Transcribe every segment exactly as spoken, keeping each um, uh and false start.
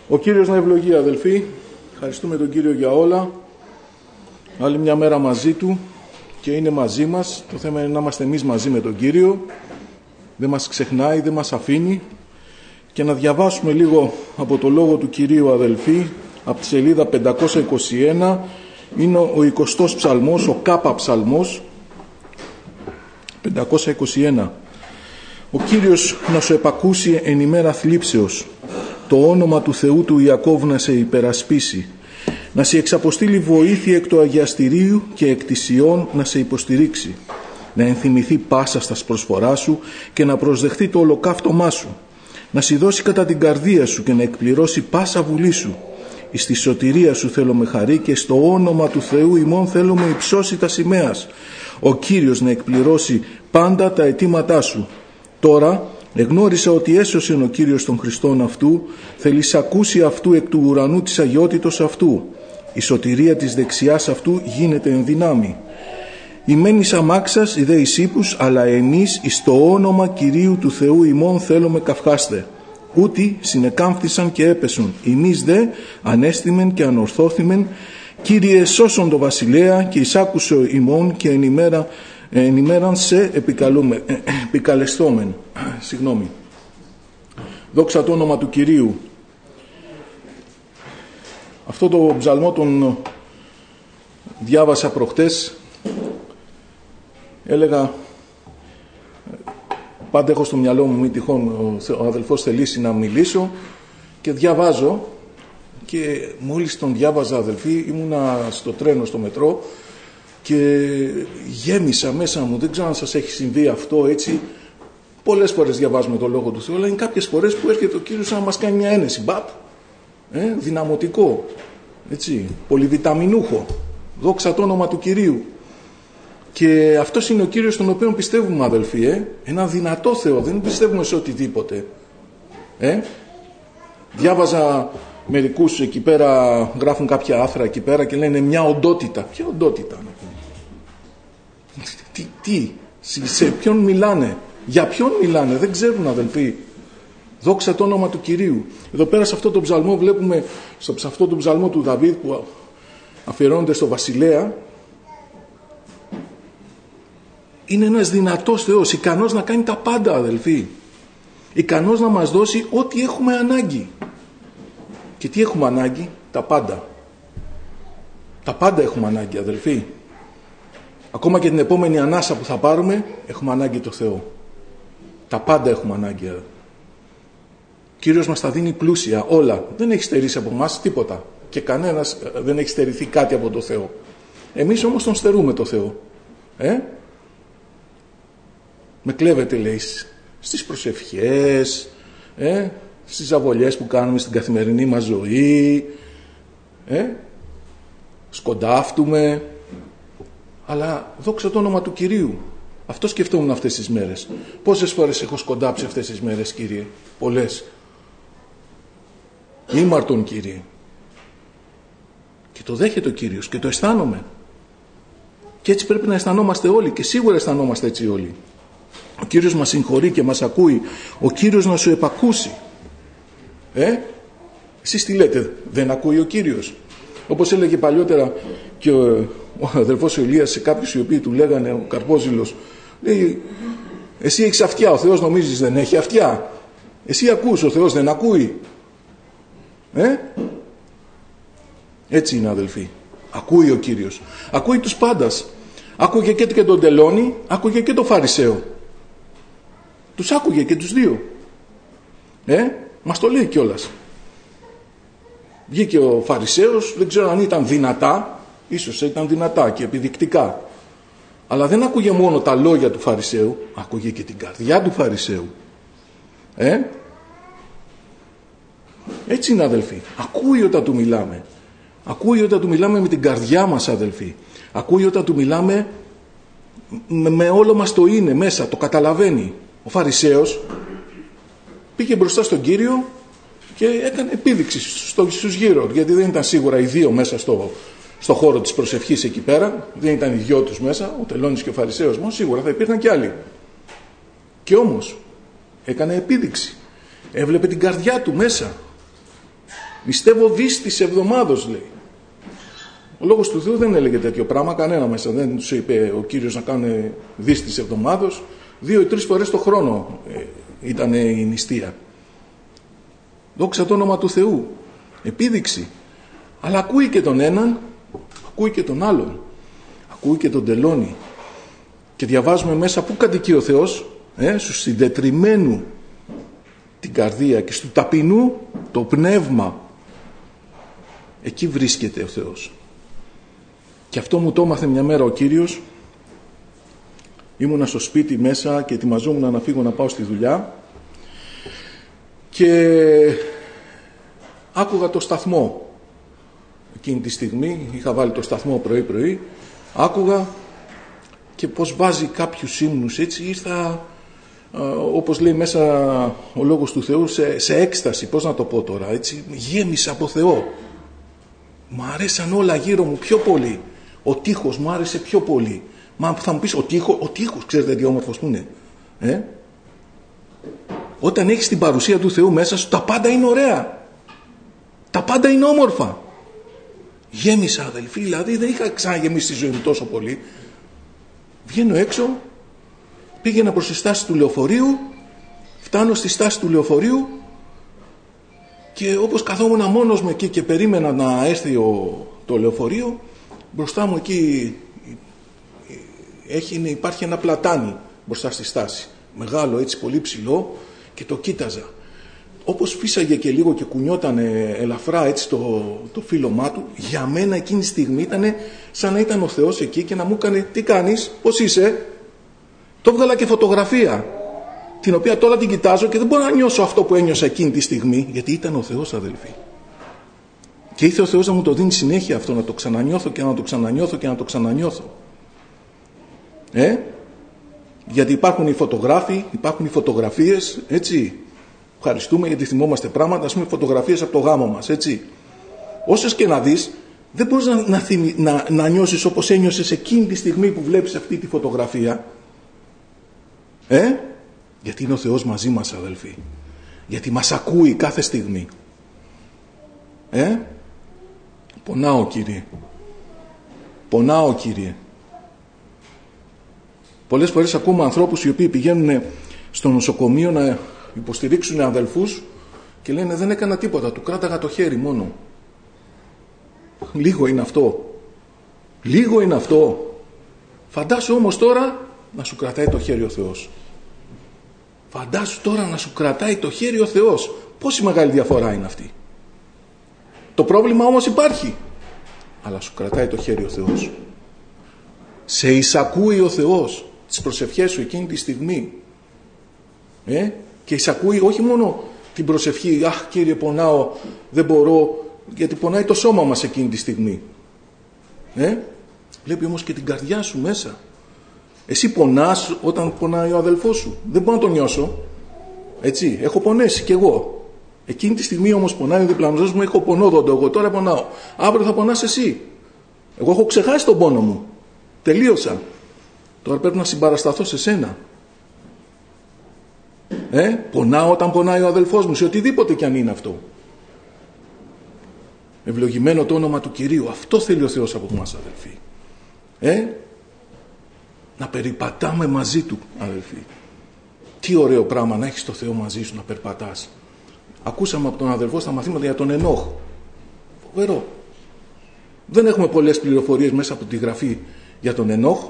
Ο Κύριος να ευλογεί, αδελφοί. Ευχαριστούμε τον Κύριο για όλα. Άλλη μια μέρα μαζί Του και είναι μαζί μας. Το θέμα είναι να είμαστε εμείς μαζί με τον Κύριο. Δεν μας ξεχνάει, δεν μας αφήνει. Και να διαβάσουμε λίγο από το Λόγο του Κυρίου, αδελφοί, από τη σελίδα πεντακόσια είκοσι ένα. Είναι ο εικοστός ψαλμός, ο Κάπα ψαλμός, πεντακόσια είκοσι ένα. Ο Κύριος να σου επακούσει εν ημέρα θλίψεως, το όνομα του Θεού του Ιακώβ να σε υπερασπίσει, να σε εξαποστείλει βοήθεια εκ του αγιαστηρίου και εκ της Σιών να σε υποστηρίξει, να ενθυμηθεί πάσα στα προσφορά σου και να προσδεχτεί το ολοκαύτωμά σου, να σου δώσει κατά την καρδία σου και να εκπληρώσει πάσα βουλή σου. Εις τη σωτηρία σου θέλω με χαρί και στο όνομα του Θεού ημών θέλω με υψώσει τα σημαίας. Ο Κύριος να εκπληρώσει πάντα τα αιτήματά σου. Τώρα εγνώρισα ότι έσωσε ο Κύριος των Χριστών αυτού, θέλεις ακούσει αυτού εκ του ουρανού της αγιότητος αυτού. Η σωτηρία της δεξιάς αυτού γίνεται εν δυνάμει. Η μένης αμάξας, οι δε εις ύπους, αλλά εμείς εις το όνομα Κυρίου του Θεού ημών θέλουμε καυχάστε. Ούτι συνεκάμφθησαν και έπεσον, εμείς δε ανέστημεν και ανορθώθημεν. Κύριε σώσον το βασιλέα και εισάκουσε ημών και εν ημέρα εν ημέραν σε επικαλούμε, ε, επικαλεστόμεν. Συγγνώμη. Δόξα το όνομα του Κυρίου. Αυτό το ψαλμό τον διάβασα προχτές. Έλεγα, πάντα έχω στο μυαλό μου, μη τυχόν ο αδελφός θελήσει να μιλήσω, και διαβάζω, και μόλις τον διάβαζα, αδελφοί, ήμουνα στο τρένο, στο μετρό, και γέμισα μέσα μου. Δεν ξέρω αν σας έχει συμβεί αυτό, έτσι. Πολλές φορές διαβάζουμε το Λόγο του Θεού, αλλά είναι κάποιες φορές που έρχεται ο Κύριος να μας κάνει μια ένεση. Μπαπ, ε, δυναμωτικό, έτσι, πολυβιταμινούχο. Δόξα το όνομα του Κυρίου. Και αυτός είναι ο Κύριος τον οποίο πιστεύουμε, αδελφοί, ε? Ένα δυνατό Θεό, δεν πιστεύουμε σε οτιδήποτε. Ε? Διάβαζα μερικούς εκεί πέρα, γράφουν κάποια άθρα εκεί πέρα και λένε μια οντότητα. Ποια οντότητα να πούμε? Τι, τι, σε ποιον μιλάνε, για ποιον μιλάνε, δεν ξέρουν, αδελφοί. Δόξα το όνομα του Κυρίου. Εδώ πέρα σε αυτό το ψαλμό βλέπουμε, σε αυτό το ψαλμό του Δαβίδ που αφιερώνεται στο βασιλέα, είναι ένας δυνατός Θεός, ικανός να κάνει τα πάντα, αδελφοί. Ικανός να μας δώσει ό,τι έχουμε ανάγκη. Και τι έχουμε ανάγκη? Τα πάντα. Τα πάντα έχουμε ανάγκη, αδελφοί. Ακόμα και την επόμενη ανάσα που θα πάρουμε, έχουμε ανάγκη το Θεό. Τα πάντα έχουμε ανάγκη. Ο Κύριος μας τα δίνει πλούσια, όλα. Δεν έχει στερήσει από εμάς τίποτα. Και κανένας δεν έχει στερηθεί κάτι από το Θεό. Εμείς όμως τον στερούμε το Θεό. Ε? Με κλέβετε, λέει, στις προσευχές, ε, στις αβολιές που κάνουμε στην καθημερινή μας ζωή, ε, σκοντάφτουμε, αλλά δόξα το όνομα του Κυρίου. Αυτό σκεφτόμουν αυτές τις μέρες. Πόσες φορές έχω σκοντάψει αυτές τις μέρες, Κύριε? Πολλές. Ήμαρτον, Κύριε. Και το δέχεται ο Κύριος και το αισθάνομαι. Και έτσι πρέπει να αισθανόμαστε όλοι, και σίγουρα αισθανόμαστε έτσι όλοι. Ο Κύριος μας συγχωρεί και μας ακούει. Ο Κύριος να σου επακούσει. Ε, εσείς τι λέτε, δεν ακούει ο Κύριος? Όπως έλεγε παλιότερα και ο, ο αδελφός ο Ηλίας σε κάποιους οι οποίοι του λέγανε, ο Καρπόζηλος, λέει, εσύ έχεις αυτιά, ο Θεός νομίζεις δεν έχει αυτιά? Εσύ ακούς, ο Θεός δεν ακούει? Ε, έτσι είναι, αδελφοί. Ακούει ο Κύριος. Ακούει τους πάντας. Άκουγε και τον τελώνη, άκουγε και τον Φαρισαίο. Τους άκουγε και τους δύο. Ε, μας το λέει κιόλας. Βγήκε ο Φαρισαίος, δεν ξέρω αν ήταν δυνατά, ίσως ήταν δυνατά και επιδεικτικά. Αλλά δεν άκουγε μόνο τα λόγια του Φαρισαίου, άκουγε και την καρδιά του Φαρισαίου. Ε, έτσι είναι, αδελφοί. Ακούει όταν του μιλάμε. Ακούει όταν του μιλάμε με την καρδιά μας, αδελφοί. Ακούει όταν του μιλάμε με, με όλο μας το είναι μέσα, το καταλαβαίνει. Ο Φαρισαίος πήγε μπροστά στον Κύριο και έκανε επίδειξη στους γύρω, γιατί δεν ήταν σίγουρα οι δύο μέσα στο, στο χώρο της προσευχής εκεί πέρα, δεν ήταν οι δυο τους μέσα, ο τελώνης και ο Φαρισαίος μόνο, σίγουρα θα υπήρχαν και άλλοι. Και όμως έκανε επίδειξη, έβλεπε την καρδιά του μέσα. Νηστεύω δις της εβδομάδος, λέει. Ο Λόγος του Θεού δεν έλεγε τέτοιο πράγμα, κανένα μέσα. Δεν τους είπε ο Κύριος να κάνουν δις της εβδομάδος. Δύο ή τρεις φορές το χρόνο ε, ήταν η νηστεία. Δόξα το όνομα του Θεού. Επίδειξη. Αλλά ακούει και τον έναν, ακούει και τον άλλον. Ακούει και τον τελώνει. Και διαβάζουμε μέσα πού κατοικεί ο Θεός, ε, στου συντετριμένου την καρδία και στου ταπεινού το πνεύμα. Εκεί βρίσκεται ο Θεός. Και αυτό μου το έμαθε μια μέρα ο Κύριος. Ήμουνα στο σπίτι μέσα και ετοιμαζόμουν να φύγω να πάω στη δουλειά και άκουγα το σταθμό. Εκείνη τη στιγμή είχα βάλει το σταθμό πρωί πρωί, άκουγα και πως βάζει κάποιους ύμνους, έτσι ήρθα όπως λέει μέσα ο Λόγος του Θεού σε, σε έκσταση, πώς να το πω τώρα, έτσι γέμισα από Θεό. Μου αρέσαν όλα γύρω μου πιο πολύ. Ο τείχος μου άρεσε πιο πολύ. Μα θα μου πεις ο τείχος, ο τείχος ξέρετε τι όμορφος που είναι, ε? Όταν έχεις την παρουσία του Θεού μέσα σου, τα πάντα είναι ωραία, τα πάντα είναι όμορφα. Γέμισα, αδελφοί, δηλαδή δεν είχα ξαναγεμίσει τη ζωή μου τόσο πολύ. Βγαίνω έξω, πήγαινα προς τη στάση του λεωφορείου, φτάνω στη στάση του λεωφορείου και όπως καθόμουν μόνος μου εκεί και περίμενα να έρθει ο, το λεωφορείο, μπροστά μου εκεί έχει, υπάρχει ένα πλατάνι μπροστά στη στάση, μεγάλο έτσι, πολύ ψηλό, και το κοίταζα. Όπως φύσαγε και λίγο και κουνιόταν ελαφρά έτσι το, το φύλλωμά του, για μένα εκείνη τη στιγμή ήταν σαν να ήταν ο Θεός εκεί και να μου έκανε τι κάνεις, πώς είσαι. Το έβγαλα και φωτογραφία, την οποία τώρα την κοιτάζω και δεν μπορώ να νιώσω αυτό που ένιωσα εκείνη τη στιγμή, γιατί ήταν ο Θεός, αδελφοί. Και ήθελε ο Θεός να μου το δίνει συνέχεια αυτό, να το ξανανιώθω και να το ξανανιώθω και να το ξανανιώθω. Ε? Γιατί υπάρχουν οι φωτογράφοι, υπάρχουν οι φωτογραφίες, έτσι. Ευχαριστούμε γιατί θυμόμαστε πράγματα, ας πούμε φωτογραφίες από το γάμο μας, έτσι. Όσες και να δεις, δεν μπορείς να, να, θυμι, να, να νιώσεις όπως ένιωσες εκείνη τη στιγμή που βλέπεις αυτή τη φωτογραφία. Ε? Γιατί είναι ο Θεός μαζί μας, αδελφοί. Γιατί μας ακούει κάθε στιγμή. Ε? Πονάω, Κύριε. Πονάω, Κύριε. Πολλές φορές ακούμε ανθρώπους οι οποίοι πηγαίνουν στο νοσοκομείο να υποστηρίξουν αδελφούς και λένε δεν έκανα τίποτα, του κράταγα το χέρι μόνο. Λίγο είναι αυτό. Λίγο είναι αυτό. Φαντάσου όμως τώρα να σου κρατάει το χέρι ο Θεός. Φαντάσου τώρα να σου κρατάει το χέρι ο Θεός. Πόση μεγάλη διαφορά είναι αυτή. Το πρόβλημα όμως υπάρχει. Αλλά σου κρατάει το χέρι ο Θεός. Σε εισακούει ο Θεός τις προσευχές σου εκείνη τη στιγμή. Ε? Και εισακούει όχι μόνο την προσευχή, αχ Κύριε πονάω, δεν μπορώ, γιατί πονάει το σώμα μας εκείνη τη στιγμή. Ε? Βλέπει όμως και την καρδιά σου μέσα. Εσύ πονάς όταν πονάει ο αδελφός σου. Δεν μπορώ να το νιώσω. Έτσι, έχω πονέσει κι εγώ. Εκείνη τη στιγμή όμως πονάει ο διπλανός μου, έχω πονόδοντο, εγώ τώρα πονάω. Αύριο θα πονάς εσύ. Εγώ έχω ξεχάσει τον πόνο μου. Τελείωσα. Τώρα πρέπει να συμπαρασταθώ σε σένα. Ε, πονάω όταν πονάει ο αδελφός μου, σε οτιδήποτε κι αν είναι αυτό. Ευλογημένο το όνομα του Κυρίου. Αυτό θέλει ο Θεός από εμάς, αδελφοί. Ε, να περιπατάμε μαζί Του, αδελφοί. Τι ωραίο πράγμα να έχεις το Θεό μαζί σου, να περπατάς. Ακούσαμε από τον αδελφό στα μαθήματα για τον Ενόχ. Φοβερό. Δεν έχουμε πολλές πληροφορίες μέσα από τη Γραφή για τον Ενόχ.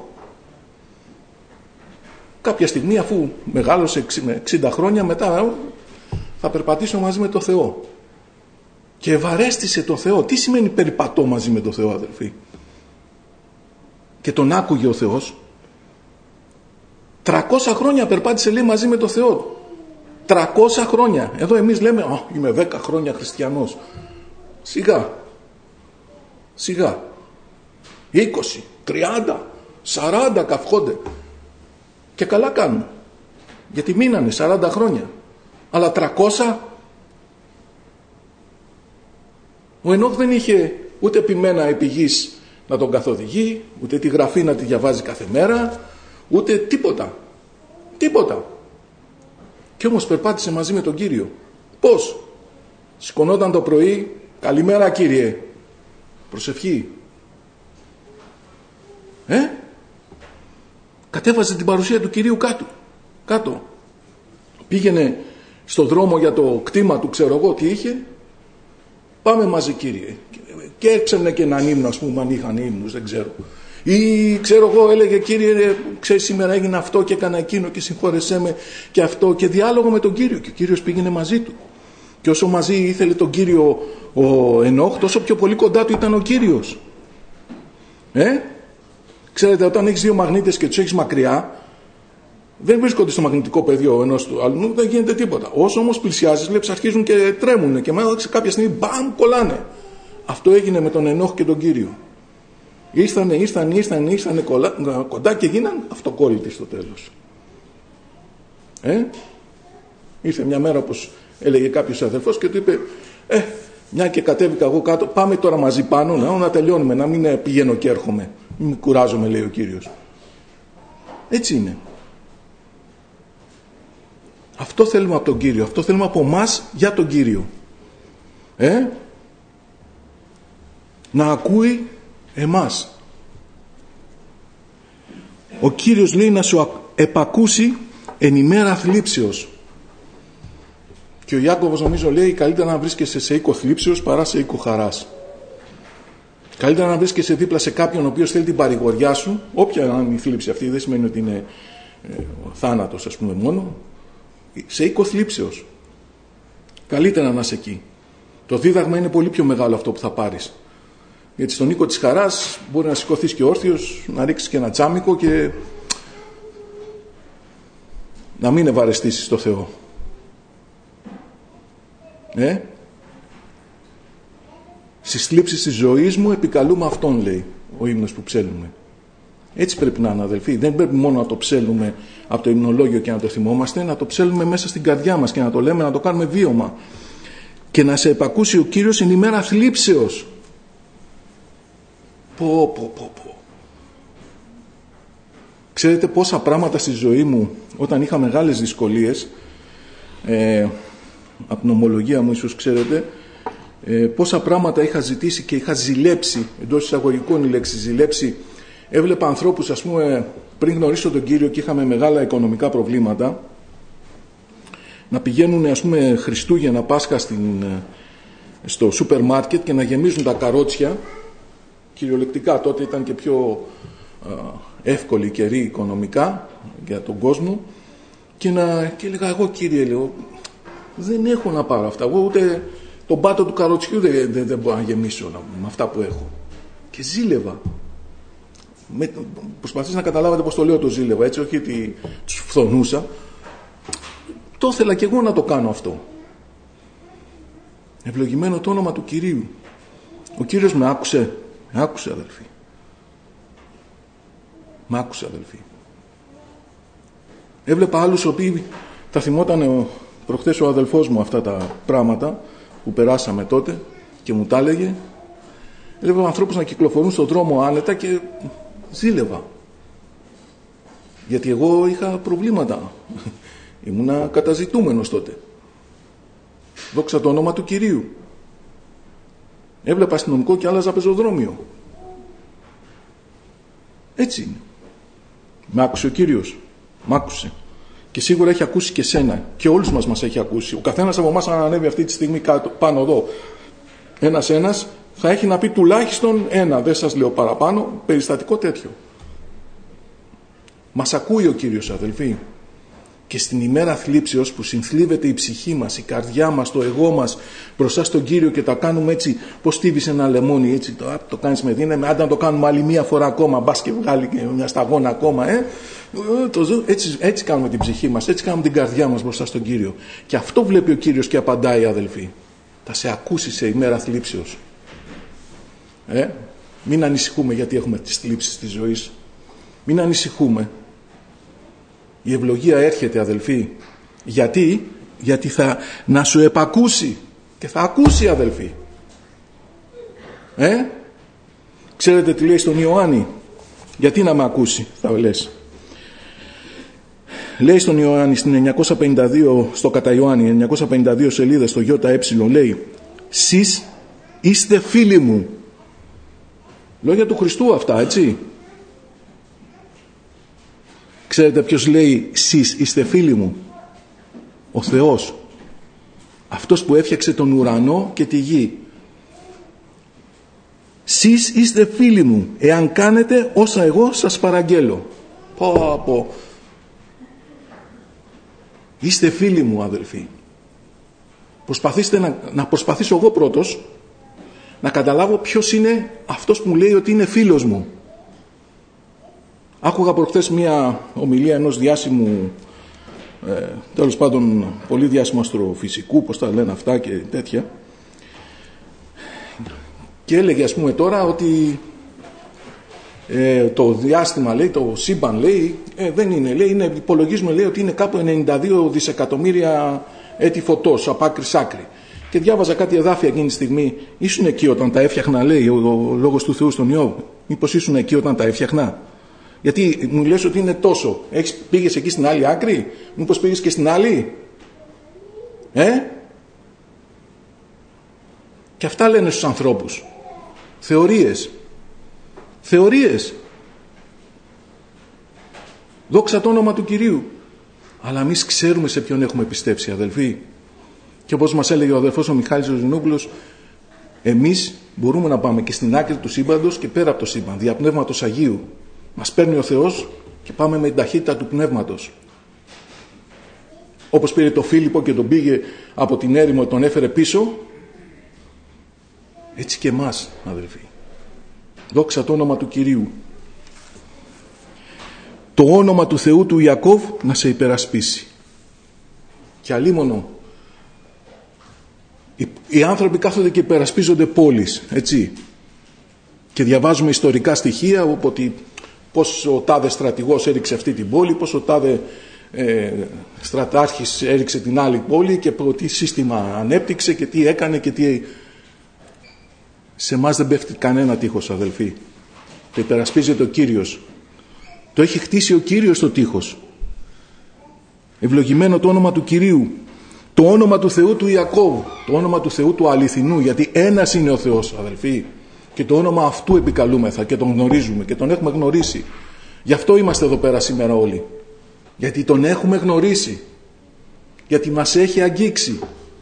Κάποια στιγμή, αφού μεγάλωσε εξήντα χρόνια, μετά θα περπατήσω μαζί με τον Θεό. Και ευαρέστησε τον Θεό. Τι σημαίνει περιπατώ μαζί με τον Θεό, αδελφοί? Και τον άκουγε ο Θεός. τριακόσια χρόνια περπάτησε, λέει, μαζί με τον Θεό. τριακόσια χρόνια. Εδώ εμείς λέμε, oh, είμαι δέκα χρόνια χριστιανός. Σιγά. Σιγά. είκοσι, τριάντα, σαράντα καυχόνται. Και καλά κάνουν. Γιατί μείνανε σαράντα χρόνια. Αλλά τριακόσια. Ο Ενόχ δεν είχε ούτε επιμένα επί γης να τον καθοδηγεί, ούτε τη Γραφή να τη διαβάζει κάθε μέρα, ούτε τίποτα. Τίποτα. Και όμως περπάτησε μαζί με τον Κύριο. Πώς? Σηκωνόταν το πρωί, καλημέρα Κύριε. Προσευχή. Ε? Κατέβαζε την παρουσία του Κυρίου κάτω. Κάτω. Πήγαινε στο δρόμο για το κτήμα του, ξέρω εγώ τι είχε. Πάμε μαζί Κύριε. Και έξερνε και έναν ύμνο, ας πούμε, αν είχαν ύμνους, δεν ξέρω. Ή ξέρω εγώ, έλεγε Κύριε, ξέρεις, σήμερα έγινε αυτό και έκανα εκείνο και συγχώρεσέ με και αυτό, και διάλογο με τον Κύριο. Και ο Κύριος πήγαινε μαζί του. Και όσο μαζί ήθελε τον Κύριο ο Ενόχ, τόσο πιο πολύ κοντά του ήταν ο Κύριος. Ε? Ξέρετε, όταν έχεις δύο μαγνήτες και τους έχεις μακριά, δεν βρίσκονται στο μαγνητικό πεδίο ο ενός του άλλου, δεν γίνεται τίποτα. Όσο όμως πλησιάζεις, βλέπεις, αρχίζουν και τρέμουν και μέσα κάποια στιγμή μπαμ, κολλάνε. Αυτό έγινε με τον Ενόχ και τον Κύριο. Ήρθανε, ήρθανε, ήρθανε, ήρθανε κοντά και γίναν αυτοκόλλητοι στο τέλος. Ε? Ήρθε μια μέρα, όπως έλεγε κάποιος αδερφός, και του είπε, ε, μια και κατέβηκα εγώ κάτω, πάμε τώρα μαζί πάνω να, να τελειώνουμε, να μην πηγαίνω και έρχομαι. Μην κουράζομαι, λέει ο Κύριος. Έτσι είναι. Αυτό θέλουμε από τον Κύριο, αυτό θέλουμε από εμάς για τον Κύριο. Ε? Να ακούει εμάς. Ο Κύριος λέει να σου επακούσει εν ημέρα θλίψεως. Και ο Ιάκωβος νομίζω λέει καλύτερα να βρίσκεσαι σε οίκο θλίψεως παρά σε οίκο χαράς. Καλύτερα να βρίσκεσαι δίπλα σε κάποιον ο οποίος θέλει την παρηγοριά σου, όποια είναι η θλίψη αυτή, δεν σημαίνει ότι είναι ε, ο θάνατος, ας πούμε, μόνο, σε οίκο θλίψεως. Καλύτερα να είσαι εκεί. Το δίδαγμα είναι πολύ πιο μεγάλο αυτό που θα πάρεις. Γιατί στον οίκο της χαράς μπορεί να σηκωθείς και όρθιος, να ρίξεις και ένα τσάμικο και να μην ευαρεστήσεις το Θεό. Ε? Στις θλίψεις της ζωής μου επικαλούμε Αυτόν, λέει ο ύμνος που ψέλνουμε. Έτσι πρέπει να είναι, αδελφοί. Δεν πρέπει μόνο να το ψέλνουμε από το υμνολόγιο και να το θυμόμαστε, να το ψέλνουμε μέσα στην καρδιά μας και να το λέμε, να το κάνουμε βίωμα. Και να σε επακούσει ο Κύριος εν ημέρα θλίψεως. Πω, πω, πω, πω. Ξέρετε πόσα πράγματα στη ζωή μου, όταν είχα μεγάλες δυσκολίες, ε, από την ομολογία μου ίσως ξέρετε, ε, πόσα πράγματα είχα ζητήσει και είχα ζηλέψει, εντός εισαγωγικών η λέξη ζηλέψει. Έβλεπα ανθρώπους, ας πούμε, πριν γνωρίσω τον Κύριο και είχαμε μεγάλα οικονομικά προβλήματα, να πηγαίνουν, ας πούμε, Χριστούγεννα, Πάσχα στην, στο σούπερ μάρκετ και να γεμίζουν τα καρότσια. Κυριολεκτικά τότε ήταν και πιο α, εύκολη καιρή οικονομικά για τον κόσμο, και, να, και έλεγα εγώ, Κύριε, λέω, δεν έχω να πάρω αυτά, εγώ ούτε τον πάτο του καροτσιού δεν, δεν, δεν μπορώ να γεμίσω με αυτά που έχω. Και ζήλευα. Με, προσπαθείς να καταλάβετε πως το λέω, το ζήλευα, έτσι, όχι ότι τους φθονούσα. Το ήθελα και εγώ να το κάνω αυτό. Ευλογημένο το όνομα του Κυρίου. Ο Κύριος με άκουσε. Με άκουσε, αδελφοί. Με άκουσε, αδελφοί. Έβλεπα άλλους, οι οποίοι θα θυμόταν προχθές ο αδελφός μου αυτά τα πράγματα που περάσαμε τότε και μου τα έλεγε. Έβλεπα ανθρώπους να κυκλοφορούν στον δρόμο άνετα και ζήλευα. Γιατί εγώ είχα προβλήματα. Ήμουνα καταζητούμενος τότε. Δόξα το όνομα του Κυρίου. Έβλεπα αστυνομικό και άλλαζα πεζοδρόμιο. Έτσι είναι. Με άκουσε ο Κύριος. Μ' άκουσε. Και σίγουρα έχει ακούσει και σένα. Και όλους μας μας έχει ακούσει. Ο καθένας από εμάς, αν ανέβει αυτή τη στιγμή κάτω, πάνω εδώ, ένας ένας, θα έχει να πει τουλάχιστον ένα, δεν σας λέω παραπάνω, περιστατικό τέτοιο. Μας ακούει ο Κύριος, αδελφοί. Και στην ημέρα θλίψεως που συνθλίβεται η ψυχή μας, η καρδιά μας, το εγώ μας μπροστά στον Κύριο και τα κάνουμε έτσι, πως στίβεις ένα λεμόνι, έτσι το, το κάνεις με δύναμη, άντε να το κάνουμε άλλη μία φορά ακόμα, μπας και βγάλει και μια σταγόνα ακόμα, ε, το, έτσι, έτσι κάνουμε την ψυχή μας, έτσι κάνουμε την καρδιά μας μπροστά στον Κύριο. Και αυτό βλέπει ο Κύριος και απαντάει, αδελφοί. Θα σε ακούσει σε ημέρα θλίψεως. Ε, μην ανησυχούμε γιατί έχουμε τις θλίψεις της ζωής. Μην ανησυχούμε. Η ευλογία έρχεται, αδελφοί. Γιατί? Γιατί θα να σου επακούσει. Και θα ακούσει, αδελφοί. Ε? Ξέρετε τι λέει στον Ιωάννη? Γιατί να με ακούσει, θα λες. λέει στον Ιωάννη στην εννιακόσια πενήντα δύο, στο κατά Ιωάννη, εννιακόσια πενήντα δύο σελίδες στο ΙΕ, λέει «Σεις είστε φίλοι μου». Λόγια του Χριστού αυτά, έτσι. Ξέρετε ποιος λέει «Σεις είστε φίλοι μου»? Ο Θεός. Αυτός που έφτιαξε τον ουρανό και τη γη. «Σεις είστε φίλοι μου, εάν κάνετε όσα εγώ σας παραγγέλω». Πω, πω. Είστε φίλοι μου, αδελφοί. Προσπαθήστε να, να προσπαθήσω εγώ πρώτος να καταλάβω ποιος είναι αυτός που μου λέει ότι είναι φίλος μου. Άκουγα προχθές μια ομιλία ενός διάσημου, ε, τέλος πάντων πολύ διάσημου αστροφυσικού, πώς τα λένε αυτά και τέτοια, και έλεγε ας πούμε τώρα ότι ε, το διάστημα, λέει, το σύμπαν, λέει, ε, δεν είναι, λέει, είναι, υπολογίζουμε, λέει, ότι είναι κάπου ενενήντα δύο δισεκατομμύρια έτη φωτός από άκρη σ' άκρη. Και διάβαζα κάτι εδάφια εκείνη τη στιγμή. Ήσουν εκεί όταν τα έφτιαχνα, λέει, ο, ο λόγος του Θεού στον Ιώβ? Μήπως ήσουν εκεί όταν τα έφτιαχνα? Γιατί μου λες ότι είναι τόσο. Έχεις, πήγες εκεί στην άλλη άκρη? Μήπως πήγες και στην άλλη? Ε? Και αυτά λένε στους ανθρώπους. Θεωρίες. Θεωρίες. Δόξα το όνομα του Κυρίου. Αλλά εμείς ξέρουμε σε ποιον έχουμε πιστέψει, αδελφοί. Και όπως μας έλεγε ο αδελφός ο Μιχάλης ο Ζηνόπουλος, εμείς μπορούμε να πάμε και στην άκρη του σύμπαντος και πέρα από το σύμπαν, δια Πνεύματος Αγίου. Μας παίρνει ο Θεός και πάμε με την ταχύτητα του Πνεύματος. Όπως πήρε το Φίλιππο και τον πήγε από την έρημο, τον έφερε πίσω, έτσι και εμάς, αδελφοί. Δόξα το όνομα του Κυρίου. Το όνομα του Θεού του Ιακώβ να σε υπερασπίσει. Και αλίμονο, οι, οι άνθρωποι κάθονται και υπερασπίζονται πόλεις, έτσι. Και διαβάζουμε ιστορικά στοιχεία, ότι πώς ο τάδε στρατηγός έριξε αυτή την πόλη, πώς ο τάδε ε, στρατάρχης έριξε την άλλη πόλη και τι σύστημα ανέπτυξε και τι έκανε και τι... Σε εμάς δεν πέφτει κανένα τείχος, αδελφοί. Το υπερασπίζεται ο Κύριος. Το έχει χτίσει ο Κύριος το τείχος. Ευλογημένο το όνομα του Κυρίου. Το όνομα του Θεού του Ιακώβ. Το όνομα του Θεού του αληθινού. Γιατί ένας είναι ο Θεός, αδελφοί. Και το όνομα αυτού επικαλούμεθα και τον γνωρίζουμε και τον έχουμε γνωρίσει. Γι' αυτό είμαστε εδώ πέρα σήμερα όλοι. Γιατί τον έχουμε γνωρίσει. Γιατί μας έχει αγγίξει.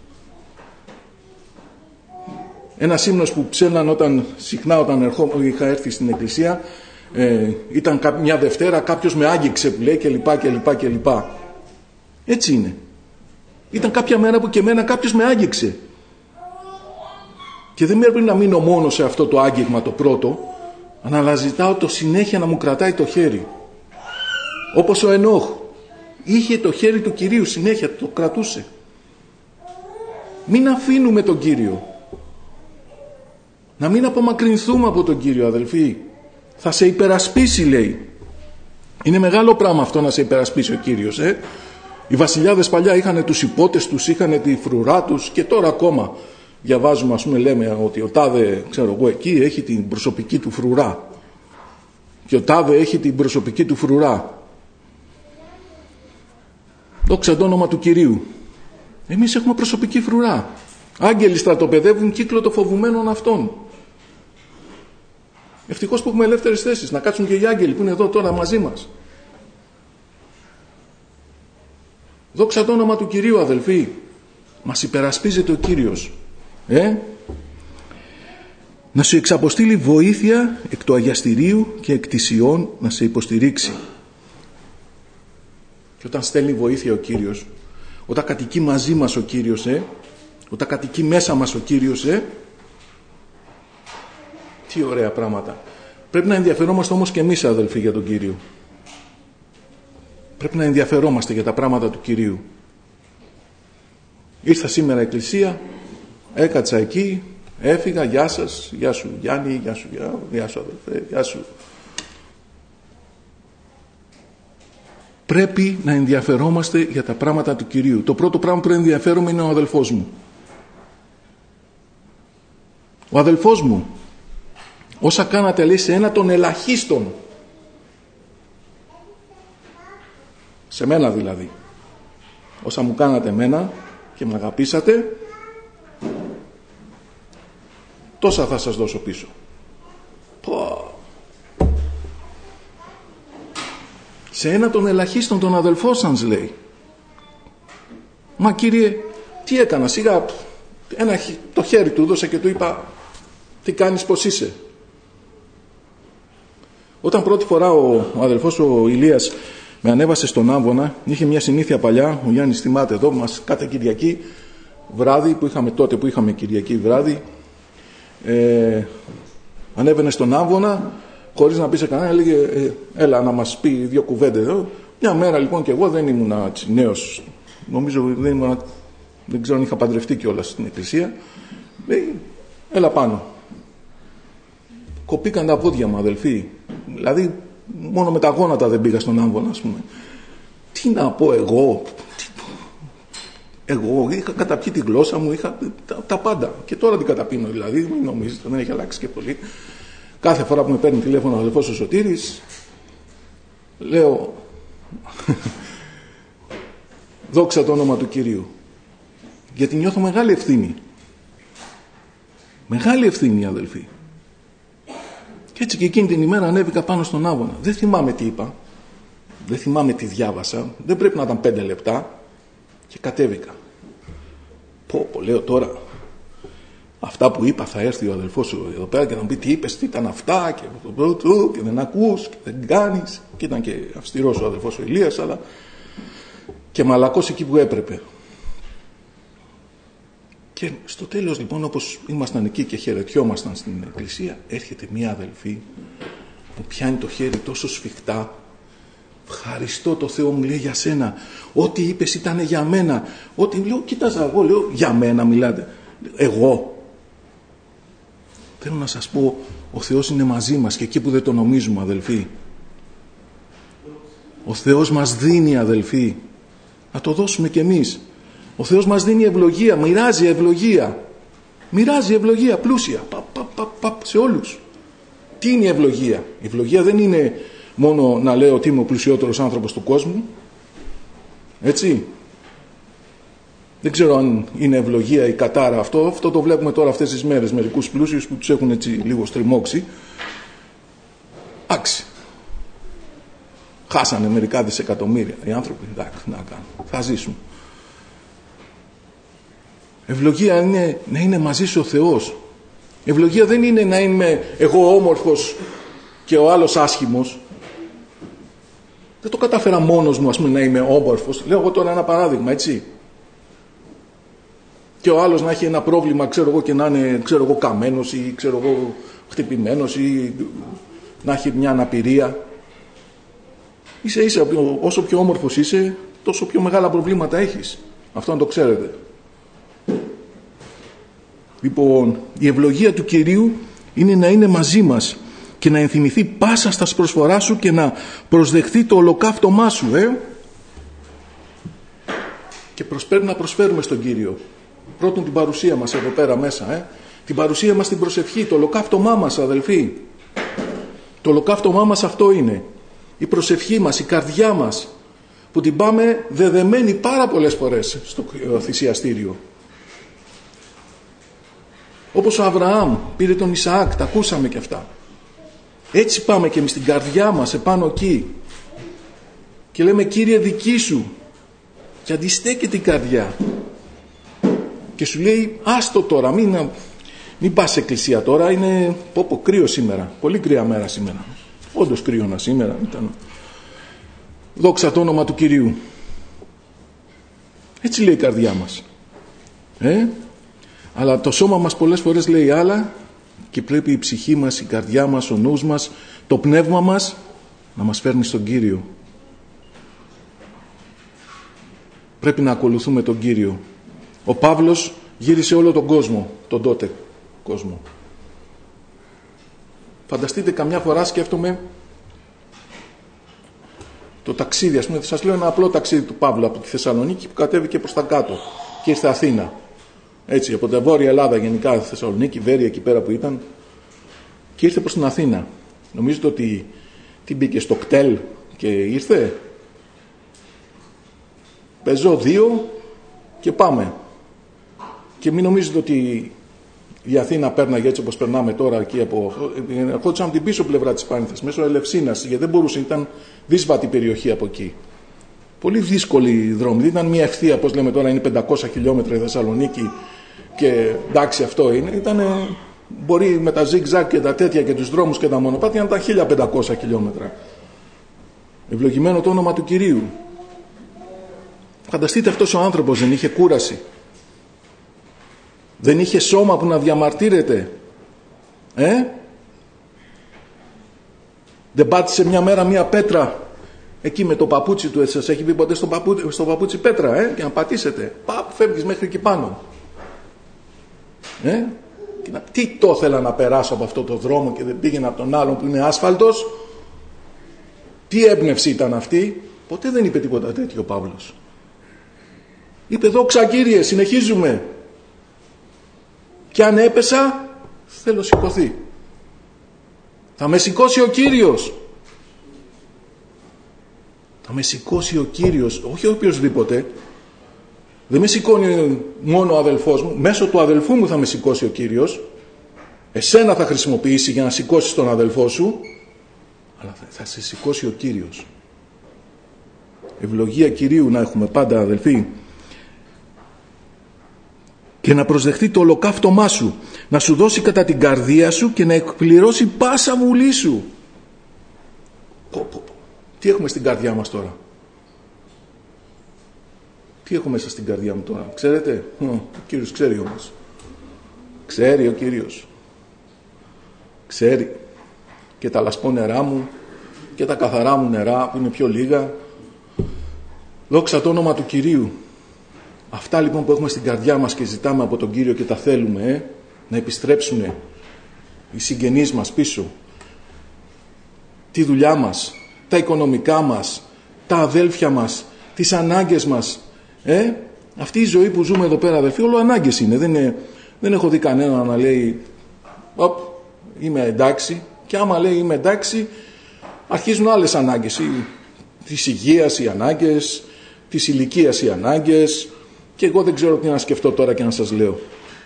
Ένας ύμνος που ψέλναν όταν, συχνά όταν ερχό, είχα έρθει στην εκκλησία, ε, ήταν μια Δευτέρα, κάποιος με άγγιξε που λέει και λοιπά και λοιπά και λοιπά. Έτσι είναι. Ήταν κάποια μέρα που και εμένα κάποιος με άγγιξε. Και δεν πρέπει να μείνω μόνο σε αυτό το άγγιγμα το πρώτο, αλλά ζητάω το συνέχεια να μου κρατάει το χέρι. Όπως ο Ενόχ. Είχε το χέρι του Κυρίου συνέχεια, το κρατούσε. Μην αφήνουμε τον Κύριο. Να μην απομακρυνθούμε από τον Κύριο, αδελφοί. Θα σε υπερασπίσει, λέει. Είναι μεγάλο πράγμα αυτό να σε υπερασπίσει ο Κύριος. Ε? Οι βασιλιάδες παλιά είχαν τους υπότες τους, είχαν τη φρουρά τους και τώρα ακόμα διαβάζουμε, ας πούμε, λέμε ότι ο τάδε, ξέρω εγώ, εκεί έχει την προσωπική του φρουρά. Και ο τάδε έχει την προσωπική του φρουρά. Δόξα το όνομα του Κυρίου. Εμείς έχουμε προσωπική φρουρά. Άγγελοι στρατοπεδεύουν κύκλο των φοβουμένων αυτών. Ευτυχώς που έχουμε ελεύθερες θέσεις, να κάτσουν και οι άγγελοι που είναι εδώ τώρα μαζί μας. Δόξα το όνομα του Κυρίου, αδελφοί. Μας υπερασπίζεται ο Κύριος. Ε? Να σου εξαποστείλει βοήθεια εκ του αγιαστηρίου και εκ της Ιών να σε υποστηρίξει. Και όταν στέλνει βοήθεια ο Κύριος, όταν κατοικεί μαζί μας ο Κύριος, ε, όταν κατοικεί μέσα μας ο Κύριος, ε, τι ωραία πράγματα. Πρέπει να ενδιαφερόμαστε όμως και εμείς, αδελφοί, για τον Κύριο. Πρέπει να ενδιαφερόμαστε για τα πράγματα του Κυρίου. Ήρθα σήμερα εκκλησία, έκατσα εκεί, έφυγα, γεια σας, γεια σου Γιάννη, γεια σου, γεια, γεια σου αδελφέ, γεια σου. Πρέπει να ενδιαφερόμαστε για τα πράγματα του Κυρίου. Το πρώτο πράγμα που ενδιαφέρομαι είναι ο αδελφός μου. Ο αδελφός μου, όσα κάνατε, λέει, σε ένα των ελαχίστων, Σε μένα δηλαδή. Όσα μου κάνατε εμένα και με αγαπήσατε, τόσα θα σας δώσω πίσω. Πω. Σε ένα των ελαχίστων των αδελφών σας λέει. Μα Κύριε, τι έκανα, σιγά ένα, το χέρι του δώσα και του είπα, τι κάνεις, πως είσαι. Όταν πρώτη φορά ο, ο αδελφός ο Ηλίας με ανέβασε στον Άμβονα, είχε μια συνήθεια παλιά, ο Γιάννης θυμάται εδώ, μας κάθε Κυριακή βράδυ, που είχαμε τότε που είχαμε Κυριακή βράδυ, ε, ανέβαινε στον Άμβονα, χωρίς να πει σε κανένα, έλεγε ε, έλα να μας πει δύο κουβέντες εδώ. Μια μέρα λοιπόν και εγώ δεν ήμουν νέος, νομίζω δεν ήμουν, δεν ξέρω αν είχα παντρευτεί κιόλας στην εκκλησία. Λέει, έλα πάνω. Κοπήκαν τα πόδια μου, αδελφοί. Δηλαδή μόνο με τα γόνατα δεν πήγα στον Άμβονα, ας πούμε. Τι να πω εγώ, τι... εγώ είχα καταπιεί τη γλώσσα μου, είχα τα, τα πάντα και τώρα την καταπίνω, δηλαδή μην νομίζετε, δεν έχει αλλάξει και πολύ. Κάθε φορά που με παίρνει τηλέφωνο ο αδελφός ο Σωτήρης, λέω δόξα το όνομα του Κυρίου, γιατί νιώθω μεγάλη ευθύνη, μεγάλη ευθύνη, αδελφοί. Και έτσι και εκείνη την ημέρα ανέβηκα πάνω στον Άμβονα. Δεν θυμάμαι τι είπα, δεν θυμάμαι τι διάβασα, δεν πρέπει να ήταν πέντε λεπτά, και κατέβηκα. Πω πω, λέω τώρα, αυτά που είπα θα έρθει ο αδελφός σου εδώ πέρα και θα μου πει τι είπες, τι ήταν αυτά και, και δεν ακούς και δεν κάνεις, και ήταν και αυστηρός ο αδελφός ο Ηλίας, αλλά και μαλακός εκεί που έπρεπε. Και στο τέλος λοιπόν, όπως ήμασταν εκεί και χαιρετιόμασταν στην εκκλησία, έρχεται μία αδελφή που πιάνει το χέρι τόσο σφιχτά. Ευχαριστώ το Θεό, μου λέει, για σένα. Ό,τι είπες ήταν για μένα. Ό,τι λέω, κοίταζα εγώ, λέω, για μένα μιλάτε. Εγώ. Θέλω να σας πω, ο Θεός είναι μαζί μας και εκεί που δεν το νομίζουμε, αδελφοί. Ο Θεός μας δίνει, αδελφοί. Να το δώσουμε κι εμείς. Ο Θεός μας δίνει ευλογία, μοιράζει ευλογία. Μοιράζει ευλογία πλούσια, πα, πα, πα, πα, σε όλους. Τι είναι η ευλογία? Η ευλογία δεν είναι μόνο να λέω ότι είμαι ο πλουσιότερος άνθρωπος του κόσμου. Έτσι. Δεν ξέρω αν είναι ευλογία ή κατάρα αυτό. Αυτό το βλέπουμε τώρα αυτές τις μέρες. Μερικούς πλούσιους που τους έχουν έτσι λίγο στριμώξει. Άξι. Χάσανε μερικά δισεκατομμύρια οι άνθρωποι. Εντάξει, να κάνουν. Θα ζήσουν. Ευλογία είναι να είναι μαζί σου ο Θεός. Ευλογία δεν είναι να είμαι εγώ όμορφος και ο άλλος άσχημος. Δεν το κατάφερα μόνος μου, ας πούμε, να είμαι όμορφος. Λέω εγώ τώρα ένα παράδειγμα, έτσι. Και ο άλλος να έχει ένα πρόβλημα, ξέρω εγώ, και να είναι, ξέρω εγώ, καμένος ή ξέρω εγώ χτυπημένος ή να έχει μια αναπηρία. Ίσα ίσα, όσο πιο όμορφος είσαι, τόσο πιο μεγάλα προβλήματα έχεις. Αυτό να το ξέρετε. Λοιπόν, η ευλογία του Κυρίου είναι να είναι μαζί μας και να ενθυμηθεί πάσα στα προσφορά σου και να προσδεχθεί το ολοκαύτωμά σου, ε? Και προσπέρ, να προσφέρουμε στον Κύριο πρώτον την παρουσία μας εδώ πέρα μέσα, ε? Την παρουσία μας στην προσευχή, το ολοκαύτωμά μας, αδελφοί. Το ολοκαύτωμά μας αυτό είναι η προσευχή μας, η καρδιά μας, που την πάμε δεδεμένη πάρα πολλές φορές στο θυσιαστήριο. Όπως ο Αβραάμ πήρε τον Ισαάκ, τα ακούσαμε και αυτά. Έτσι πάμε και εμείς στην καρδιά μας επάνω εκεί και λέμε Κύριε δική σου, και αντιστέκεται η καρδιά και σου λέει άστο τώρα, μην, μην πας σε εκκλησία τώρα, είναι πω, πω, κρύο σήμερα, πολύ κρύα μέρα σήμερα, όντως κρύωνα σήμερα ήταν. Δόξα το όνομα του Κυρίου. Έτσι λέει η καρδιά μας, ε? Αλλά το σώμα μας πολλές φορές λέει άλλα και πρέπει η ψυχή μας, η καρδιά μας, ο νους μας, το πνεύμα μας να μας φέρνει στον Κύριο. Πρέπει να ακολουθούμε τον Κύριο. Ο Παύλος γύρισε όλο τον κόσμο, τον τότε κόσμο. Φανταστείτε, καμιά φορά σκέφτομαι το ταξίδι, ας πούμε, σας λέω ένα απλό ταξίδι του Παύλου από τη Θεσσαλονίκη που κατέβηκε προς τα κάτω και ήρθε Αθήνα. Έτσι, από τα Βόρεια Ελλάδα γενικά, Θεσσαλονίκη, Βέρεια, εκεί πέρα που ήταν, και ήρθε προς την Αθήνα. Νομίζετε ότι τι μπήκε στο κτέλ και ήρθε? Πεζό δύο και πάμε. Και μην νομίζετε ότι η Αθήνα πέρναγε έτσι όπως περνάμε τώρα εκεί από... ερχόντουσαν από την πίσω πλευρά της Πάνηθας, μέσω Ελευσίνας, γιατί δεν μπορούσε, ήταν δύσβατη περιοχή από εκεί. Πολύ δύσκολη δρόμη. Δεν ήταν μια ευθεία, όπως λέμε τώρα, είναι πεντακόσια χιλιόμετρα η Θεσσαλονίκη και εντάξει αυτό είναι. Ήταν, μπορεί με τα zigzag και τα τέτοια και τους δρόμους και τα μονοπάτια να ήταν χίλια πεντακόσια χιλιόμετρα. Ευλογημένο το όνομα του Κυρίου. Φανταστείτε, αυτός ο άνθρωπος δεν είχε κούραση. Δεν είχε σώμα που να διαμαρτύρεται. Ε? Δεν πάτησε μια μέρα μια πέτρα εκεί με το παπούτσι του. Σας έχει βγει ποτέ στο παπούτσι, στο παπούτσι πέτρα, ε? Και να πατήσετε. Παπ, φεύγεις μέχρι εκεί πάνω. Ε? Και να, τι το ήθελα να περάσω από αυτό το δρόμο και δεν πήγαινα από τον άλλον που είναι άσφαλτος. Τι έμπνευση ήταν αυτή. Ποτέ δεν είπε τίποτα τέτοιο ο Παύλος. Είπε, δόξα Κύριε, συνεχίζουμε. Και αν έπεσα, θέλω σηκωθεί. Θα με σηκώσει ο Κύριος. Θα με σηκώσει ο Κύριος, όχι οποιοσδήποτε. Δεν με σηκώνει μόνο ο αδελφός μου. Μέσω του αδελφού μου θα με σηκώσει ο Κύριος. Εσένα θα χρησιμοποιήσει για να σηκώσεις τον αδελφό σου. Αλλά θα σε σηκώσει ο Κύριος. Ευλογία Κυρίου να έχουμε πάντα, αδελφοί. Και να προσδεχτεί το ολοκαύτωμά σου, να σου δώσει κατά την καρδία σου και να εκπληρώσει πάσα βουλή σου. Πω, πω, πω. Τι έχουμε στην καρδιά μας τώρα? Τι έχω μέσα στην καρδιά μου τώρα? Ξέρετε? Ο Κύριος ξέρει όμως. Ξέρει ο Κύριος. Ξέρει. Και τα λασπό νερά μου και τα καθαρά μου νερά που είναι πιο λίγα. Δόξα το όνομα του Κυρίου. Αυτά λοιπόν που έχουμε στην καρδιά μας και ζητάμε από τον Κύριο και τα θέλουμε, ε, να επιστρέψουν οι συγγενείς μας πίσω, τη δουλειά μας, τα οικονομικά μας, τα αδέλφια μας, τις ανάγκες μας. Ε, αυτή η ζωή που ζούμε εδώ πέρα, αδελφοί, όλο ανάγκες είναι. Δεν, είναι, δεν έχω δει κανένα να λέει «Οπ, είμαι εντάξει», και άμα λέει «είμαι εντάξει», αρχίζουν άλλες ανάγκες. Της υγείας οι ανάγκες, της ηλικίας οι ανάγκες, και εγώ δεν ξέρω τι να σκεφτώ τώρα και να σας λέω.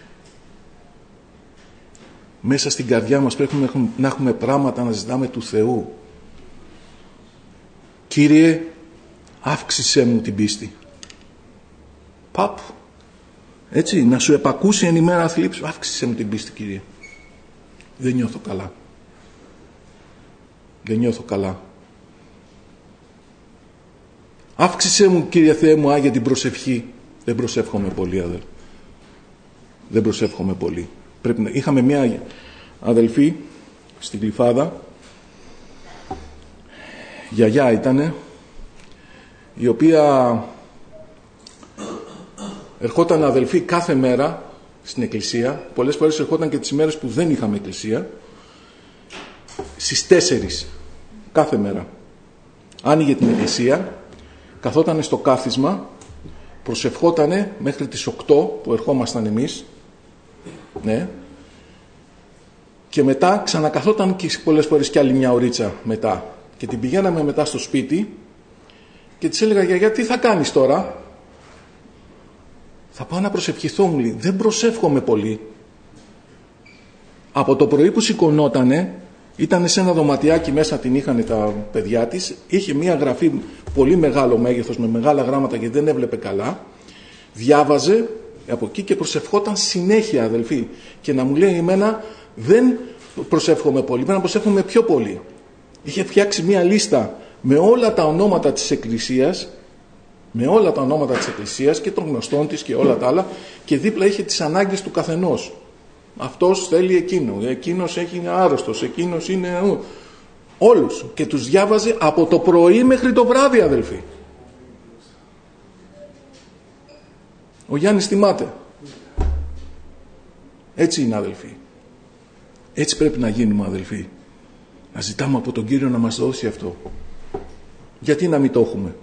Μέσα στην καρδιά μας πρέπει να έχουμε, να έχουμε πράγματα να ζητάμε του Θεού. Κύριε, αύξησέ μου την πίστη. Παπ, έτσι, να σου επακούσει εν ημέρα θλίψης. Αύξησέ μου την πίστη, Κύριε. Δεν νιώθω καλά. Δεν νιώθω καλά. Αύξησέ μου, Κύριε Θεέ μου, Άγια, την προσευχή. Δεν προσεύχομαι πολύ, αδελφοί. Δεν προσεύχομαι πολύ. Πρέπει να... Είχαμε μια αδελφή στην Γλυφάδα, γιαγιά ήτανε, η οποία ερχόταν, αδελφή, κάθε μέρα στην εκκλησία. Πολλές φορές ερχόταν και τις ημέρες που δεν είχαμε εκκλησία, στις τέσσερις κάθε μέρα. Άνοιγε την εκκλησία, καθότανε στο κάθισμα, προσευχότανε μέχρι τις οκτώ που ερχόμασταν εμείς, ναι, και μετά ξανακαθόταν και πολλές φορές κι άλλη μια ωρίτσα μετά, και την πηγαίναμε μετά στο σπίτι και της έλεγα, γιαγιά, τι θα κάνεις τώρα? Θα πάω να προσευχηθώ, μου λέει. Δεν προσεύχομαι πολύ. Από το πρωί που σηκωνότανε, ήταν σε ένα δωματιάκι μέσα, την είχαν τα παιδιά της, είχε μια γραφή πολύ μεγάλο μέγεθος με μεγάλα γράμματα γιατί δεν έβλεπε καλά, διάβαζε από εκεί και προσευχόταν συνέχεια, αδελφοί, και να μου λέει εμένα δεν προσεύχομαι πολύ, πρέπει να προσεύχομαι πιο πολύ. Είχε φτιάξει μια λίστα με όλα τα ονόματα της Εκκλησίας, με όλα τα ονόματα της Εκκλησίας και των γνωστών της και όλα τα άλλα, και δίπλα είχε τις ανάγκες του καθενός. Αυτός θέλει εκείνο, εκείνος είναι άρρωστος, εκείνος είναι... Όλους. Και τους διάβαζε από το πρωί μέχρι το βράδυ, αδελφοί. Ο Γιάννης θυμάται. Έτσι είναι, αδελφοί. Έτσι πρέπει να γίνουμε, αδελφοί. Να ζητάμε από τον Κύριο να μας δώσει αυτό. Γιατί να μην το έχουμε?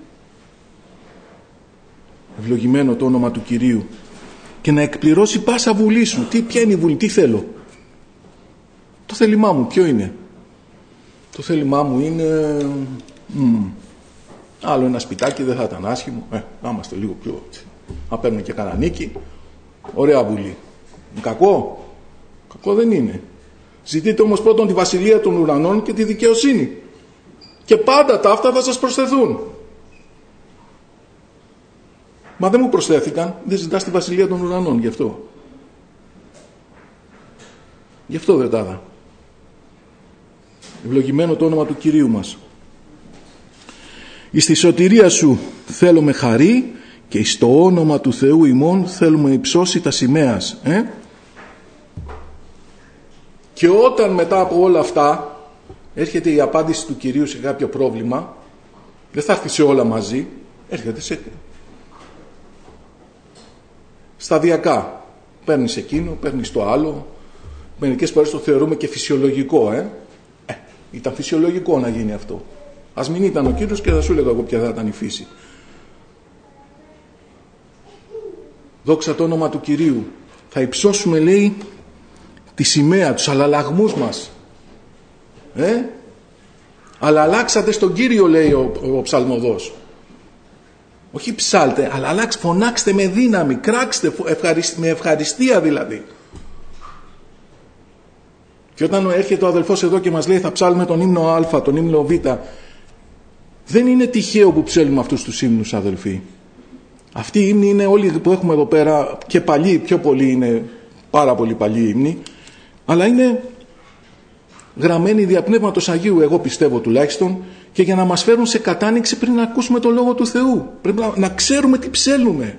Ευλογημένο το όνομα του Κυρίου. Και να εκπληρώσει πάσα βουλή σου. Τι, ποια είναι η βουλή, τι θέλω? Το θέλημά μου ποιο είναι? Το θέλημά μου είναι... Mm, Άλλο ένα σπιτάκι δεν θα ήταν άσχημο. Ε, να είμαστε λίγο πιο... Να παίρνουμε και κανένα νίκη. Ωραία βουλή. Κακό. Κακό δεν είναι. Ζητείτε όμως πρώτον τη βασιλεία των ουρανών και τη δικαιοσύνη. Και πάντα τα αυτά θα σας προσθεθούν. Μα δεν μου προσθέθηκαν. Δεν ζητάς τη βασιλεία των ουρανών γι' αυτό. Γι' αυτό δεν τα είδα. Ευλογημένο το όνομα του Κυρίου μας. Εις τη σωτηρία σου θέλουμε χαρί και εις το όνομα του Θεού ημών θέλουμε υψώσει τα σημαίας. Ε? Και όταν μετά από όλα αυτά έρχεται η απάντηση του Κυρίου σε κάποιο πρόβλημα, δεν θα έρθει σε όλα μαζί, έρχεται σε... σταδιακά. Παίρνεις εκείνο, παίρνεις το άλλο. Μερικές φορές το θεωρούμε και φυσιολογικό. Ε? Ε, ήταν φυσιολογικό να γίνει αυτό. Ας μην ήταν ο Κύριος και θα σου έλεγα εγώ ποια θα ήταν η φύση. Δόξα το όνομα του Κυρίου. Θα υψώσουμε, λέει, τη σημαία, τους αλλαλαγμούς μας. Ε? Αλλά αλλάξατε στον Κύριο, λέει ο, ο, ο ψαλμοδός. Όχι ψάλτε, αλλά αλλάξτε, φωνάξτε με δύναμη, κράξτε ευχαρισ, με ευχαριστία δηλαδή. Και όταν έρχεται ο αδελφός εδώ και μας λέει θα ψάλουμε τον ύμνο Α, τον ύμνο Β, δεν είναι τυχαίο που ψέλνουμε αυτούς τους ύμνους, αδελφοί. Αυτοί οι ύμνοι είναι όλοι που έχουμε εδώ πέρα, και παλιοί, πιο πολλοί είναι πάρα πολύ παλιοί ύμνοι, αλλά είναι γραμμένοι δια Πνεύματος Αγίου, εγώ πιστεύω τουλάχιστον, και για να μας φέρουν σε κατάνοιξη πριν να ακούσουμε τον Λόγο του Θεού. Πρέπει να, να ξέρουμε τι ψέλνουμε.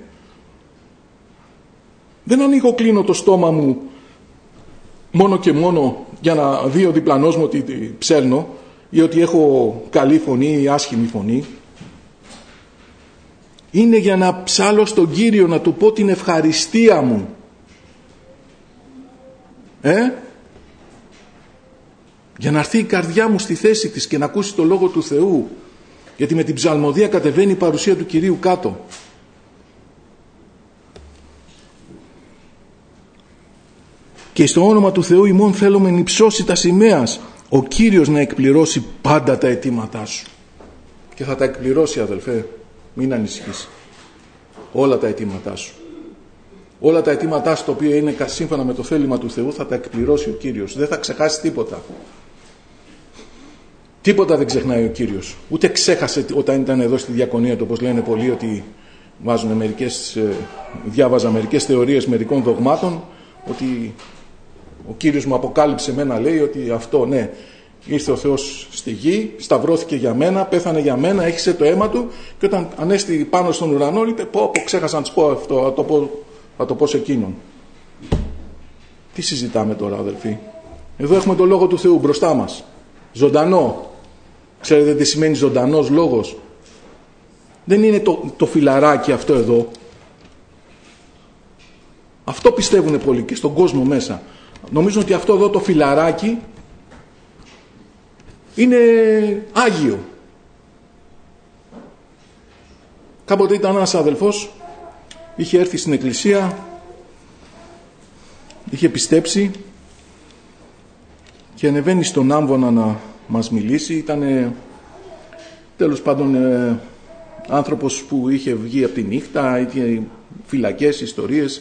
Δεν ανοίγω, κλείνω το στόμα μου μόνο και μόνο για να δει ο διπλανός μου ότι ψέλνω ή ότι έχω καλή φωνή ή άσχημη φωνή. Είναι για να ψάλω στον Κύριο, να του πω την ευχαριστία μου. Ε? Για να έρθει η καρδιά μου στη θέση της και να ακούσει το Λόγο του Θεού. Γιατί με την ψαλμοδία κατεβαίνει η παρουσία του Κυρίου κάτω. Και στο όνομα του Θεού ημών θέλουμε να υψώσει τα σημαίας, ο Κύριος να εκπληρώσει πάντα τα αιτήματά σου. Και θα τα εκπληρώσει, αδελφέ, μην ανησυχείς. Όλα τα αιτήματά σου. Όλα τα αιτήματά σου, τα οποία είναι σύμφωνα με το θέλημα του Θεού, θα τα εκπληρώσει ο Κύριος. Δεν θα ξεχάσει τίποτα. Τίποτα δεν ξεχνάει ο Κύριος. Ούτε ξέχασε όταν ήταν εδώ στη διακονία του, όπως λένε πολλοί, ότι βάζουν μερικές, διάβαζα μερικές θεωρίες μερικών δογμάτων, ότι ο Κύριος μου αποκάλυψε εμένα, λέει, ότι αυτό, ναι, ήρθε ο Θεός στη γη, σταυρώθηκε για μένα, πέθανε για μένα, έχισε το αίμα του, και όταν ανέστη πάνω στον ουρανό, είπε, πω, πω, ξέχασα να της πω αυτό, θα το πω, θα το πω σε εκείνον. Τι συζητάμε τώρα, αδελφοί? Εδώ έχουμε το Λόγο του Θεού μπροστά μας. Ζωντανό. Ξέρετε τι σημαίνει ζωντανός λόγος? Δεν είναι το, το φιλαράκι αυτό εδώ. Αυτό πιστεύουν πολλοί και στον κόσμο μέσα. Νομίζουν ότι αυτό εδώ το φιλαράκι είναι άγιο. Κάποτε ήταν ένας αδελφός, είχε έρθει στην εκκλησία, είχε πιστέψει και ανεβαίνει στον Άμβονα να μας μιλήσει. Ήταν τέλος πάντων ε, άνθρωπος που είχε βγει από τη νύχτα, είχε φυλακές, ιστορίες.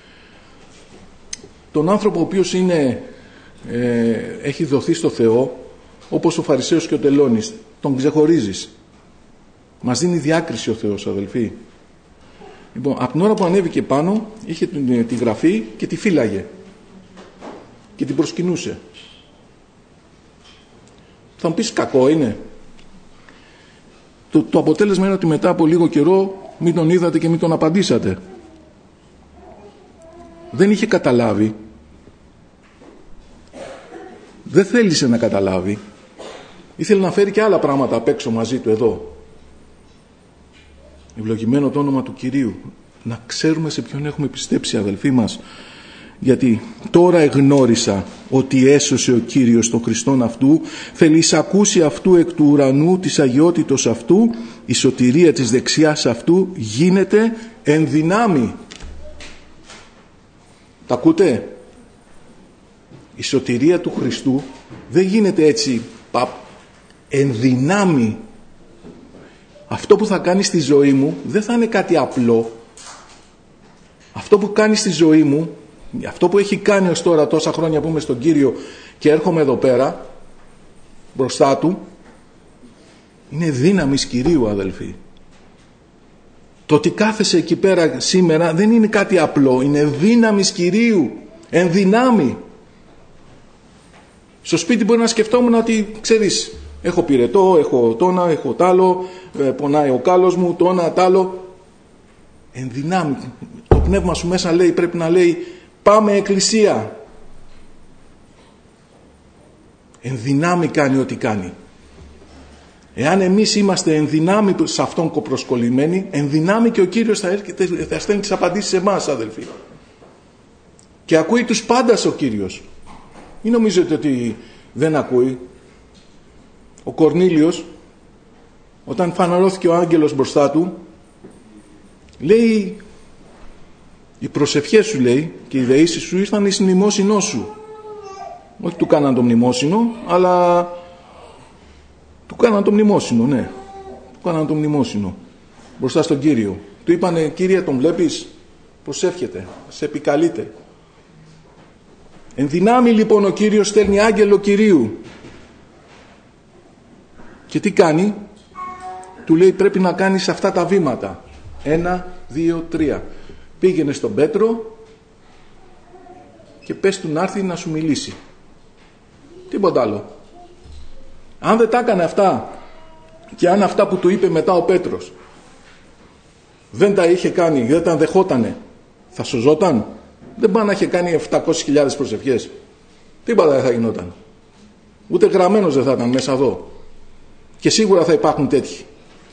Τον άνθρωπο ο οποίος είναι, ε, έχει δοθεί στο Θεό, όπως ο Φαρισαίος και ο Τελώνης, τον ξεχωρίζεις. Μας δίνει διάκριση ο Θεός, αδελφοί. Λοιπόν, από την ώρα που ανέβηκε πάνω, είχε τη, τη γραφή και τη φύλαγε και την προσκυνούσε. Θα μου πεις, κακό είναι? Το, το αποτέλεσμα είναι ότι μετά από λίγο καιρό μην τον είδατε και μην τον απαντήσατε. Δεν είχε καταλάβει. Δεν θέλησε να καταλάβει. Ήθελε να φέρει και άλλα πράγματα απ' έξω μαζί του εδώ. Ευλογημένο το όνομα του Κυρίου. Να ξέρουμε σε ποιον έχουμε πιστέψει, αδελφοί μας. Γιατί τώρα εγνώρισα ότι έσωσε ο Κύριος τον Χριστόν αυτού, θέλει εισακούσει αυτού εκ του ουρανού, της αγιότητος αυτού, η σωτηρία της δεξιάς αυτού γίνεται εν δυνάμει. Τα ακούτε? Η σωτηρία του Χριστού δεν γίνεται έτσι, παπ, εν δυνάμει. αυτό που θα κάνει στη ζωή μου δεν θα είναι κάτι απλό. Αυτό που κάνει στη ζωή μου, αυτό που έχει κάνει ως τώρα τόσα χρόνια που είμαι στον Κύριο και έρχομαι εδώ πέρα μπροστά Του, είναι δύναμης Κυρίου, αδελφοί. Το ότι κάθεσαι εκεί πέρα σήμερα δεν είναι κάτι απλό, είναι δύναμης Κυρίου, εν δυνάμει. Στο σπίτι μπορεί να σκεφτόμουν ότι, ξέρεις, έχω πυρετό, έχω τόνα, έχω τάλο, πονάει ο κάλος μου, τόνα, τάλο. Εν δυνάμει. Το πνεύμα σου μέσα λέει, πρέπει να λέει, πάμε εκκλησία. Εν δυνάμει κάνει ό,τι κάνει. Εάν εμείς είμαστε εν δυνάμει σε αυτόν κοπροσκολλημένοι, εν δυνάμει και ο Κύριος θα, έρχεται, θα στέλνει τις απαντήσεις σε εμάς, αδελφοί. Και ακούει τους πάντας ο Κύριος. Μην νομίζετε ότι δεν ακούει. Ο Κορνήλιος, όταν φανερώθηκε ο άγγελος μπροστά του, λέει, οι προσευχές σου, λέει, και οι δεήσεις σου ήρθαν εις μνημόσυνό σου. Όχι του κάναν το μνημόσυνο, αλλά του κάναν το μνημόσυνο, ναι. Του κάναν το μνημόσυνο μπροστά στον Κύριο. Του είπανε, Κύριε, τον βλέπεις, προσεύχεται, σε επικαλείται. Εν δυνάμει λοιπόν ο Κύριος στέλνει άγγελο Κυρίου. Και τι κάνει? Του λέει, πρέπει να κάνεις αυτά τα βήματα. Ένα, δύο, τρία. Πήγαινε στον Πέτρο και πες του να έρθει να σου μιλήσει. Τίποτα άλλο. Αν δεν τα έκανε αυτά και αν αυτά που του είπε μετά ο Πέτρος δεν τα είχε κάνει, δεν τα δεχότανε, θα σωζόταν? Δεν πάει να είχε κάνει επτακόσιες χιλιάδες προσευχές. Τίποτα δεν θα γινόταν. Ούτε γραμμένος δεν θα ήταν μέσα εδώ. Και σίγουρα θα υπάρχουν τέτοιοι.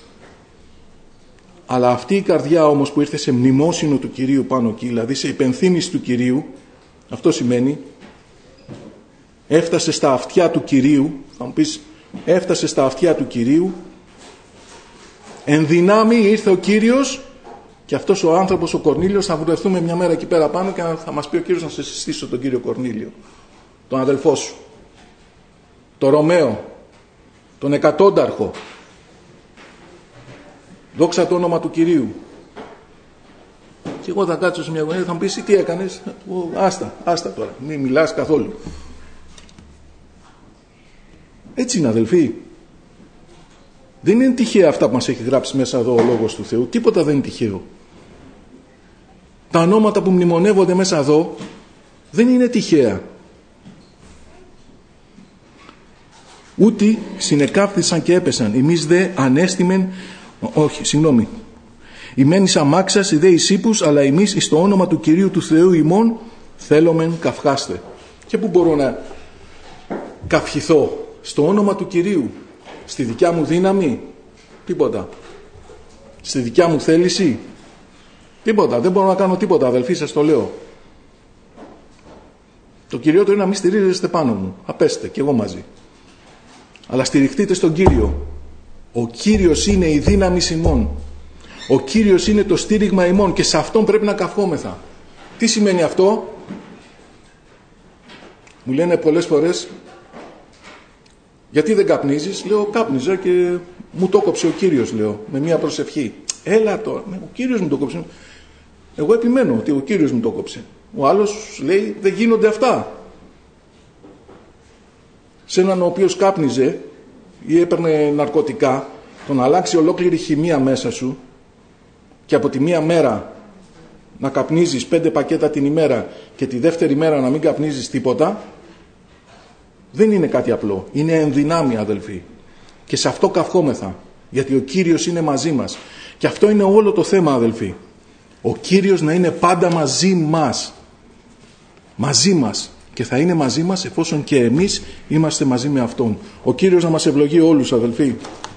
Αλλά αυτή η καρδιά όμως που ήρθε σε μνημόσυνο του Κυρίου πάνω εκεί, δηλαδή σε υπενθύμηση του Κυρίου, αυτό σημαίνει έφτασε στα αυτιά του Κυρίου. Θα μου πεις, έφτασε στα αυτιά του Κυρίου, εν δυνάμει ήρθε ο Κύριος. Και αυτός ο άνθρωπος, ο Κορνήλιος, θα βρεθούμε μια μέρα εκεί πέρα πάνω και θα μας πει ο Κύριος να σε συστήσω τον κύριο Κορνήλιο, τον αδελφό σου, τον Ρωμαίο, τον εκατόνταρχο. Δόξα το όνομα του Κυρίου. Και εγώ θα κάτσω σε μια γωνία και θα μου πεις, τι έκανες? Άστα, άστα τώρα, μην μιλάς καθόλου. Έτσι είναι, αδελφοί. Δεν είναι τυχαία αυτά που μας έχει γράψει μέσα εδώ ο Λόγος του Θεού. Τίποτα δεν είναι τυχαίο. Τα ονόματα που μνημονεύονται μέσα εδώ δεν είναι τυχαία. Ούτε συνεκάφθησαν και έπεσαν. Εμείς δε ανέστημεν, όχι, συγγνώμη.Ημένης αμάξας, οι δε εις ύπους, αλλά εμείς εις το όνομα του Κυρίου του Θεού ημών θέλομεν καυχάστε. Και πού μπορώ να καυχηθώ? Στο όνομα του Κυρίου. Στη δικιά μου δύναμη? Τίποτα. Στη δικιά μου θέληση? Τίποτα. Δεν μπορώ να κάνω τίποτα, αδελφοί, σας το λέω. Το κυριότερο είναι να μην στηρίζεστε πάνω μου. Απέστε και εγώ μαζί. Αλλά στηριχτείτε στον Κύριο. Ο Κύριος είναι η δύναμη ημών. Ο Κύριος είναι το στήριγμα ημών και σε αυτόν πρέπει να καυχόμεθα. Τι σημαίνει αυτό? Μου λένε πολλές φορές, γιατί δεν καπνίζεις? Λέω, κάπνιζα και μου το κόψε ο Κύριος, λέω, με μια προσευχή. Έλα τώρα, ο Κύριος μου το κόψε. Εγώ επιμένω ότι ο Κύριος μου το κόψε. Ο άλλος λέει, δεν γίνονται αυτά. Σε έναν ο οποίος κάπνιζε ή έπαιρνε ναρκωτικά, τον αλλάξει ολόκληρη χημεία μέσα σου και από τη μία μέρα να καπνίζεις πέντε πακέτα την ημέρα και τη δεύτερη μέρα να μην καπνίζεις τίποτα, δεν είναι κάτι απλό. Είναι ενδυνάμει, αδελφοί. Και σε αυτό καυχόμεθα. Γιατί ο Κύριος είναι μαζί μας. Και αυτό είναι όλο το θέμα, αδελφοί. Ο Κύριος να είναι πάντα μαζί μας. Μαζί μας. Και θα είναι μαζί μας εφόσον και εμείς είμαστε μαζί με Αυτόν. Ο Κύριος να μας ευλογεί όλους, αδελφοί.